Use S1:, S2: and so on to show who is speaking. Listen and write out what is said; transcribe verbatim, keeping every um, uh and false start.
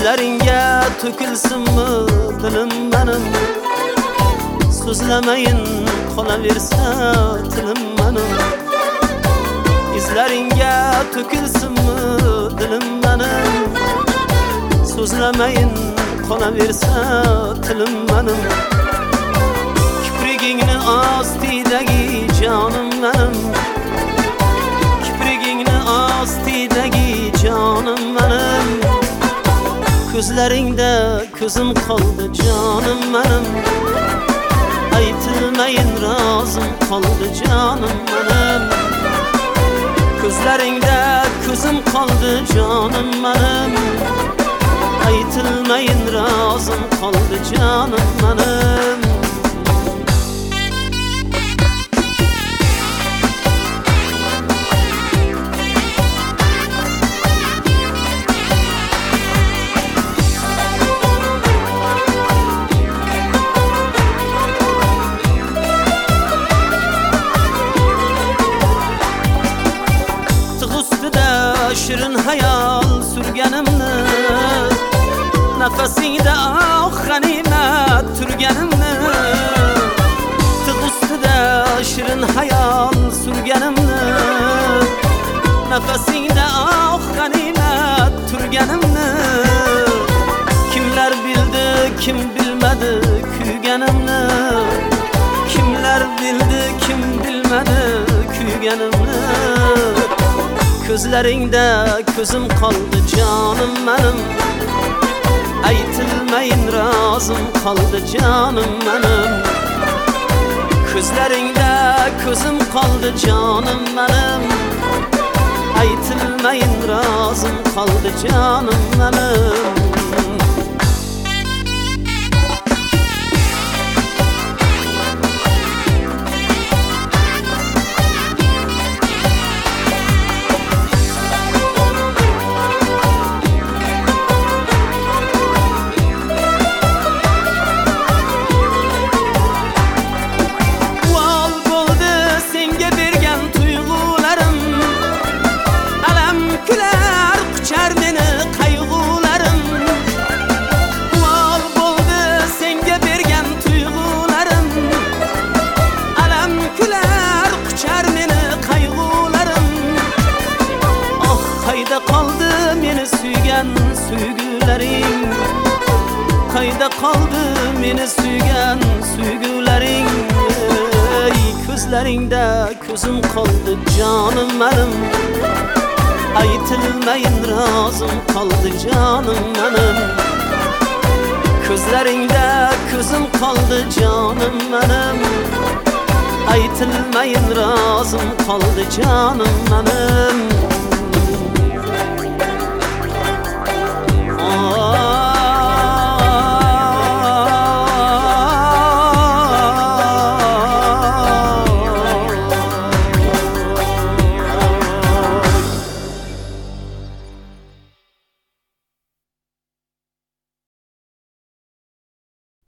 S1: Izlaringga to'kilsinmi dilim menim, so'zlamayin qolaversa tilim menim. Izlaringga to'kilsinmi dilim menim, so'zlamayin qolaversa tilim menim. Kiprigingni ostidagi jonim menim, kiprigingni ostidagi jonim menim. Ko'zlaringda ko'zim qoldi jonim menim, aytilmayin rozim qoldi jonim menim. Ko'zlaringda ko'zim qoldi jonim menim, aytilmayin rozim qoldi jonim menim. Shirin hayal sürganimni, nafasingda ah g'animat turganimni. Tig' ustida shirin hayal surganimni, nafasingda ah g'animat turganimni. Kimlar bildi, kim bilmadi kuyganimni, kimlar bildi, kim bilmadi kuyganimni. Ko'zlaringda ko'zim qoldi jonim menim, aytilmayin rozim qoldi jonim menim. Ko'zlaringda ko'zim qoldi jonim menim, aytilmayin rozim qoldi jonim menim. Qayda qoldi meni suygan suygularing, qayda qoldi meni suygan suygularing. Ey ko'zlaringda ko'zim qoldi jonim menim, aytilmayin rozim qoldi jonim menim. Ko'zlaringda ko'zim qoldi jonim menim, aytilmayin rozim qoldi jonim menim.